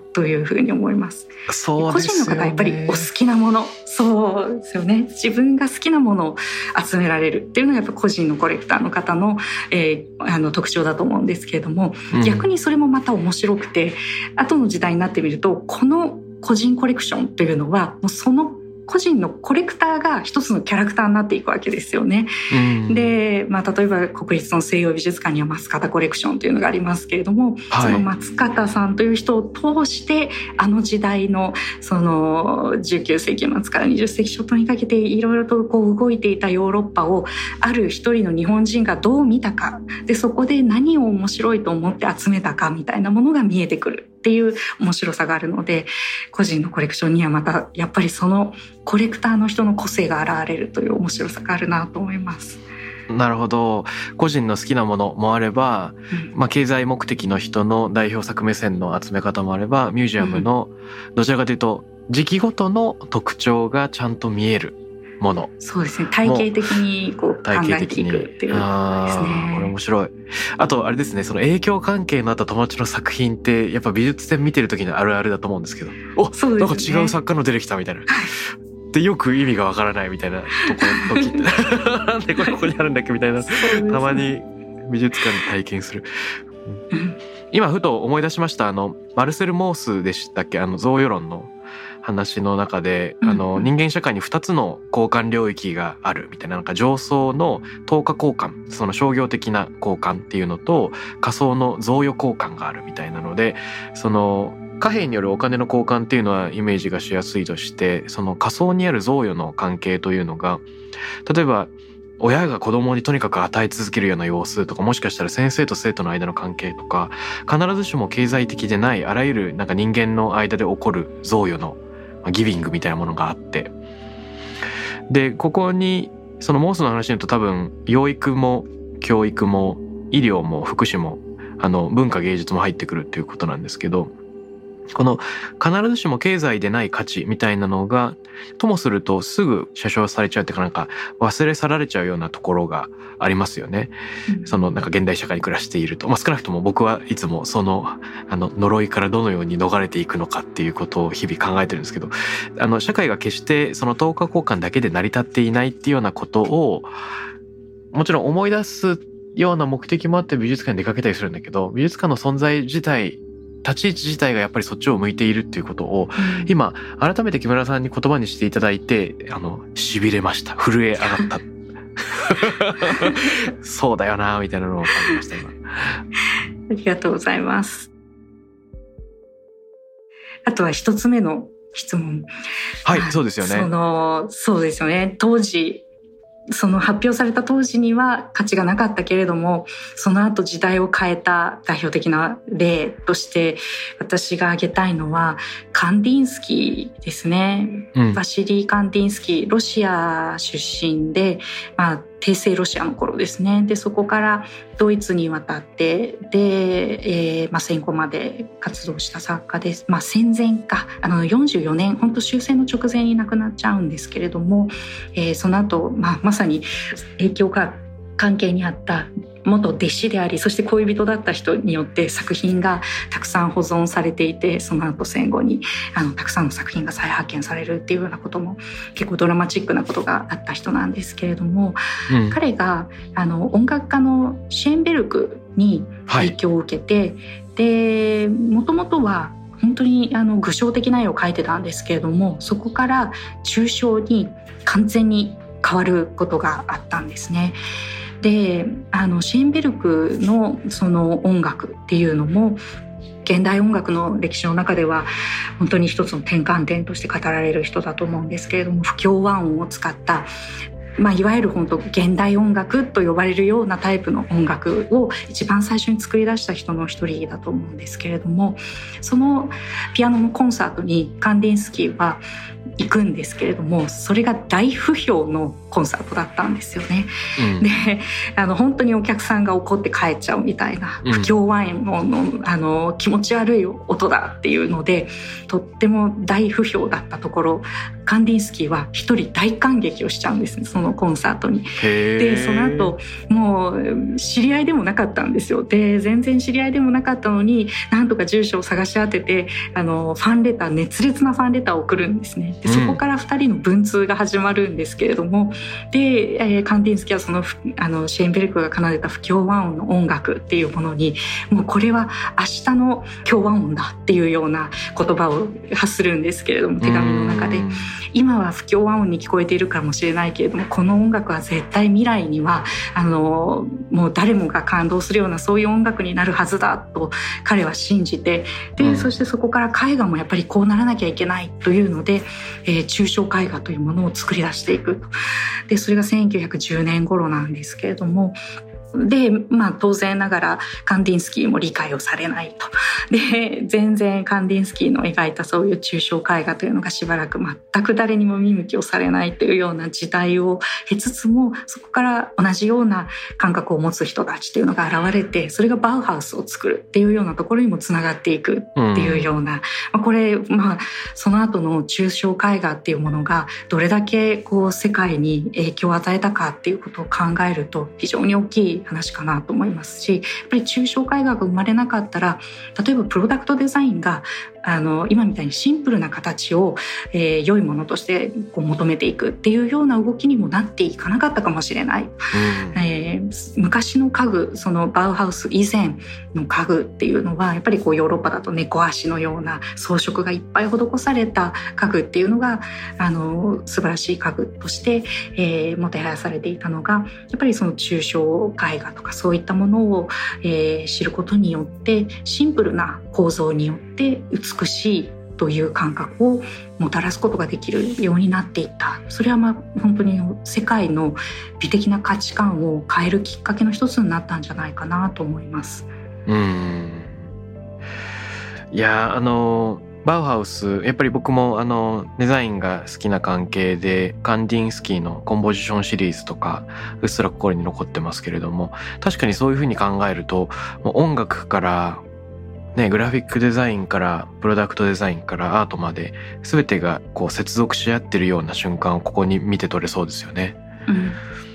というふうに思います。 そうですよね。 個人の方はやっぱりお好きなもの、そうですよね。自分が好きなものを集められるっていうのがやっぱ個人のコレクターの方の、えー、あの特徴だと思うんですけれども、うん、逆にそれもまた面白くて、後の時代になってみるとこの個人コレクションというのはもうその個人のコレクターが一つのキャラクターになっていくわけですよね。うん、で、まあ、例えば国立の西洋美術館には松方コレクションというのがありますけれども、はい、その松方さんという人を通してあの時代のそのじゅうきゅうせいき末からにじゅっせいき初頭にかけていろいろとこう動いていたヨーロッパをある一人の日本人がどう見たかで、そこで何を面白いと思って集めたかみたいなものが見えてくるっていう面白さがあるので、個人のコレクションにはまたやっぱりそのコレクターの人の個性が現れるという面白さがあるなと思います。 なるほど。個人の好きなものもあれば、うん、まあ、経済目的の人の代表作目線の集め方もあれば、ミュージアムのどちらかというと時期ごとの特徴がちゃんと見えるもの。 そうですね。体系的にこう考えていくっていうことですね。 これ面白い。あとあれですね、その影響関係のあった友達の作品ってやっぱ美術展見てる時のあるあるだと思うんですけど、お、そうですね、なんか違う作家の出てきたみたいな。でよく意味がわからないみたいなところ時ってなんでこれここにあるんだっけみたいな、たまに美術館で体験する。うん、今ふと思い出しました。あのマルセル・モースでしたっけ、あの贈与論の話の中で、あの人間社会にふたつの交換領域があるみたいな、なんか上層の等価交換、その商業的な交換っていうのと下層の贈与交換があるみたいなので、その貨幣によるお金の交換っていうのはイメージがしやすいとして、その下層にある贈与の関係というのが、例えば親が子供にとにかく与え続けるような様子とか、もしかしたら先生と生徒の間の関係とか、必ずしも経済的でないあらゆるなんか人間の間で起こる贈与のギビングみたいなものがあって、でここにそのモースの話に言うと、多分養育も教育も医療も福祉もあの文化芸術も入ってくるっていうことなんですけど、この必ずしも経済でない価値みたいなのがともするとすぐ写生されちゃうっていうか、なんか忘れ去られちゃうようなところがありますよね。うん、そのなんか現代社会に暮らしていると、まあ、少なくとも僕はいつもそのあの呪いからどのように逃れていくのかっていうことを日々考えてるんですけど、あの社会が決してその等価交換だけで成り立っていないっていうようなことをもちろん思い出すような目的もあって美術館に出かけたりするんだけど、美術館の存在自体、立ち位置自体がやっぱりそっちを向いているっていうことを、うん、今改めて木村さんに言葉にしていただいて、あの痺れました。震え上がったそうだよなみたいなのを感じました今。 ありがとうございます。あとは一つ目の質問。 はい、まあ、そうですよね。 そのそうですよね。当時その発表された当時には価値がなかったけれども、その後時代を変えた代表的な例として私が挙げたいのはカンディンスキーですね。うん、バシリー・カンディンスキー、ロシア出身で、まあ帝政ロシアの頃ですね。でそこからドイツに渡ってで、えーまあ、戦後まで活動した作家です。まあ、戦前かあのよんじゅうよねん、本当終戦の直前に亡くなっちゃうんですけれども、えー、その後、まあ、まさに影響が関係にあった元弟子であり、そして恋人だった人によって作品がたくさん保存されていて、その後戦後にあのたくさんの作品が再発見されるっていうようなことも結構ドラマチックなことがあった人なんですけれども、うん、彼があの音楽家のシェーンベルクに影響を受けて、はい、でもともとは本当にあの具象的な絵を描いてたんですけれども、そこから抽象に完全に変わることがあったんですね。であのシェーンベルクのその音楽っていうのも現代音楽の歴史の中では本当に一つの転換点として語られる人だと思うんですけれども、不協和音を使った、まあ、いわゆる本当現代音楽と呼ばれるようなタイプの音楽を一番最初に作り出した人の一人だと思うんですけれども、そのピアノのコンサートにカンディンスキーは行くんですけれども、それが大不評のコンサートだったんですよね、 うん、 であの本当にお客さんが怒って帰っちゃうみたいな不協和音 の,、うん、あの気持ち悪い音だっていうのでとっても大不評だったところ、カンディンスキーは一人大感激をしちゃうんですね、そのコンサートに。でその後もう知り合いでもなかったんですよ。で全然知り合いでもなかったのになんとか住所を探し当ててあのファンレター、熱烈なファンレターを送るんですね。でそこからふたりの文通が始まるんですけれども、で、えー、カンディンスキーはそのあのシェーンベルクが奏でた不協和音の音楽っていうものに、もうこれは明日の協和音だっていうような言葉を発するんですけれども、手紙の中で今は不協和音に聞こえているかもしれないけれども、この音楽は絶対未来にはあのもう誰もが感動するようなそういう音楽になるはずだと彼は信じて、で、うん、そしてそこから絵画もやっぱりこうならなきゃいけないというので、えー、抽象絵画というものを作り出していく。でそれがせんきゅうひゃくじゅうねん頃なんですけれども、で、まあ当然ながらカンディンスキーも理解をされないと。で、全然カンディンスキーの描いたそういう抽象絵画というのがしばらく全く誰にも見向きをされないというような時代を経つつも、そこから同じような感覚を持つ人たちというのが現れて、それがバウハウスを作るっていうようなところにもつながっていくっていうような、うん、これ、まあその後の抽象絵画っていうものがどれだけこう世界に影響を与えたかっていうことを考えると非常に大きい話かなと思いますし、やっぱり抽象絵画が生まれなかったら、例えばプロダクトデザインがあの今みたいにシンプルな形を、えー、良いものとしてこう求めていくっていうような動きにもなっていかなかったかもしれない、うんえー、昔の家具、そのバウハウス以前の家具っていうのはやっぱりこうヨーロッパだと猫足のような装飾がいっぱい施された家具っていうのがあの素晴らしい家具として、えー、もてはやされていたのが、やっぱりその抽象絵画とかそういったものを、えー、知ることによってシンプルな構造によって美しいという感覚をもたらすことができるようになっていった。それはまあ本当に世界の美的な価値観を変えるきっかけの一つになったんじゃないかなと思います。 うーんいやあのバウハウス、やっぱり僕もあのデザインが好きな関係でカンディンスキーのコンポジションシリーズとかうっすら心に残ってますけれども、確かにそういうふうに考えるともう音楽からね、グラフィックデザインからプロダクトデザインからアートまで全てがこう接続し合ってるような瞬間をここに見て取れそうですよね。 うんうん、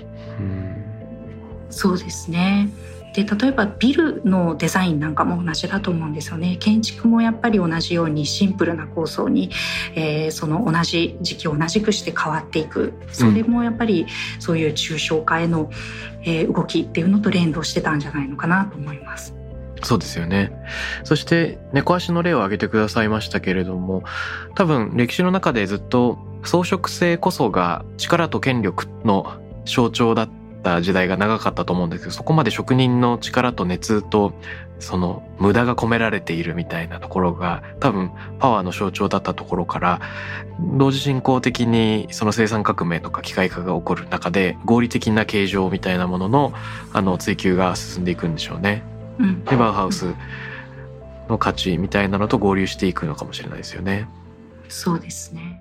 そうですね。で例えばビルのデザインなんかも同じだと思うんですよね。建築もやっぱり同じようにシンプルな構想に、えー、その同じ時期を同じくして変わっていく。それもやっぱりそういう抽象化への、えー、動きっていうのと連動してたんじゃないのかなと思います。 そうですよね。そして猫足の例を挙げてくださいましたけれども、多分歴史の中でずっと装飾性こそが力と権力の象徴だった時代が長かったと思うんですけど、そこまで職人の力と熱とその無駄が込められているみたいなところが多分パワーの象徴だったところから、同時進行的にその生産革命とか機械化が起こる中で合理的な形状みたいなもののあの追求が進んでいくんでしょうね。うん、でバウハウスの価値みたいなのと合流していくのかもしれないですよね。 そうですね。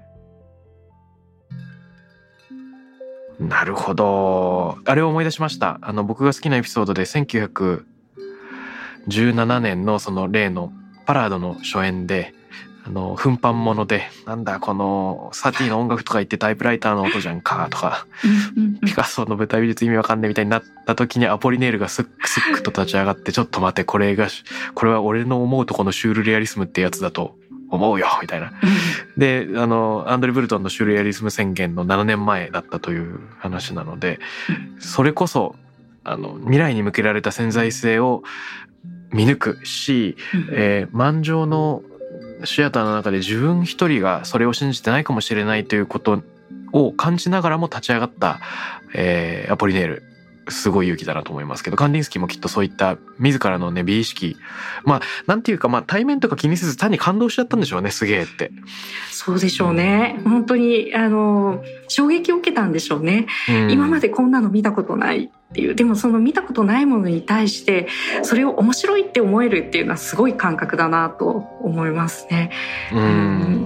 なるほど。あれを思い出しました。あの僕が好きなエピソードでせんきゅうひゃくじゅうななねんのその例のパラードの初演で、あの奮販物でなんだこのサティの音楽とか言ってタイプライターの音じゃんかとかピカソの舞台美術意味わかんねえみたいになった時にアポリネールがスックスックと立ち上がって、ちょっと待て、これがこれは俺の思うとこのシュールレアリスムってやつだと思うよみたいな。であのアンドレ・ブルトンのシュールレアリスム宣言のななねんまえだったという話なので、それこそあの未来に向けられた潜在性を見抜くし、えー、満場のシアターの中で自分一人がそれを信じてないかもしれないということを感じながらも立ち上がった、えー、アポリネール、すごい勇気だなと思いますけど、カンディンスキーもきっとそういった自らのね美意識、まあなんていうか、まあ対面とか気にせず単に感動しちゃったんでしょうね。すげえって。 そうでしょうね。本当にあの衝撃を受けたんでしょうね、うん、今までこんなの見たことないっっていう、でもその見たことないものに対してそれを面白いって思えるっていうのはすごい感覚だなと思いますね。 うん、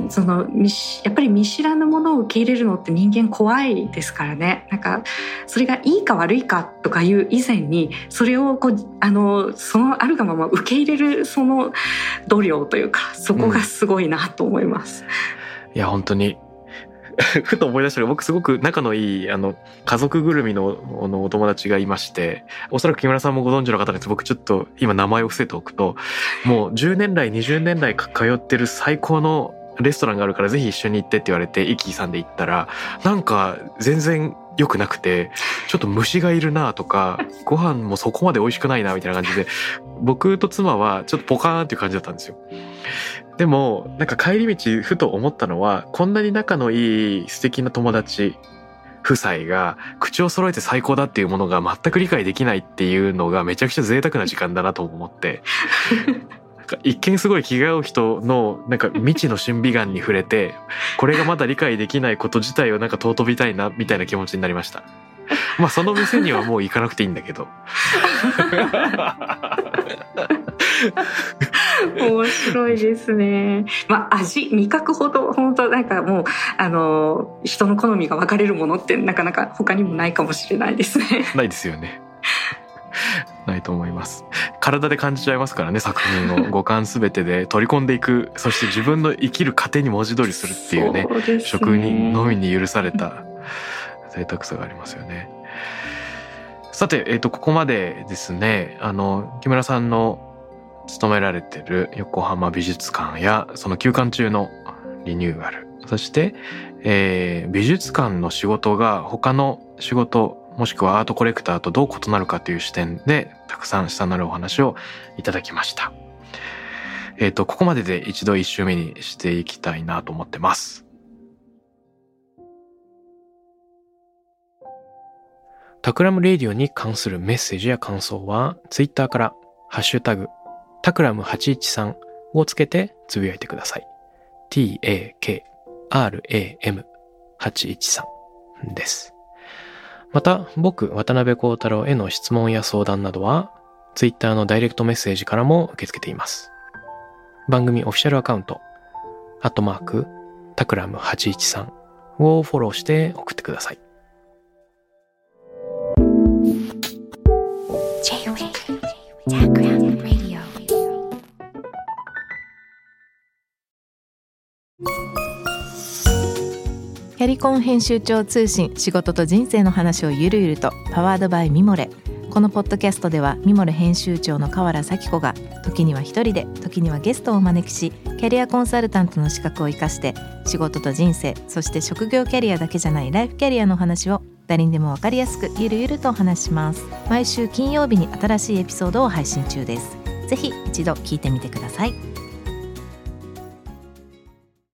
そのやっぱり見知らぬものを受け入れるのって人間怖いですからね。なんかそれがいいか悪いかとかいう以前に、それをこうあのそのあるがまま受け入れるその度量というか、そこがすごいなと思います。 うん、いや本当にふと思い出したら、僕すごく仲のいいあの家族ぐるみ の, のお友達がいまして、おそらく木村さんもご存知の方です。僕ちょっと今名前を伏せておくと、もうじゅうねん来にじゅうねん来通ってる最高のレストランがあるからぜひ一緒に行ってって言われて、イキーさんで行ったらなんか全然良くなくて、ちょっと虫がいるなとかご飯もそこまで美味しくないなみたいな感じで、僕と妻はちょっとポカーンっていう感じだったんですよ。でもなんか帰り道ふと思ったのは、こんなに仲のいい素敵な友達夫妻が口を揃えて最高だっていうものが全く理解できないっていうのがめちゃくちゃ贅沢な時間だなと思ってなんか一見すごい気が合う人のなんか未知の審美眼に触れて、これがまだ理解できないこと自体をなんか尊びたいなみたいな気持ちになりました。まあその店にはもう行かなくていいんだけど面白いですね。まあ味味覚ほど本当なんかもうあの人の好みが分かれるものってなかなか他にもないかもしれないですね。 ないですよね。ないと思います。体で感じちゃいますからね、作品を五感すべてで取り込んでいく、そして自分の生きる糧に文字通りするっていうね、 そうですね、 職人のみに許された贅沢さがありますよね。さて、えーと、ここまでですね、あの木村さんの勤められてる横浜美術館やその休館中のリニューアル、そして、えー、美術館の仕事が他の仕事もしくはアートコレクターとどう異なるかという視点でたくさん下なるお話をいただきました。えっと、ここまでで一度一周目にしていきたいなと思ってます。タクラムレディオに関するメッセージや感想はツイッターからハッシュタグタクラムはちいちさんをつけてつぶやいてください。 ティー エー ケー アール エー エム はちいちさん です。また僕渡辺幸太郎への質問や相談などはツイッターのダイレクトメッセージからも受け付けています。番組オフィシャルアカウントアットマークタクラムはちいちさんをフォローして送ってください。 キャリコン編集長通信、仕事と人生の話をゆるゆると、パワードバイミモレ。このポッドキャストではミモレ編集長の河原咲子が時には一人で時にはゲストをお招きし、キャリアコンサルタントの資格を生かして仕事と人生、そして職業キャリアだけじゃないライフキャリアの話を誰にでも分かりやすくゆるゆるとお話します。毎週金曜日に新しいエピソードを配信中です。ぜひ一度聞いてみてください。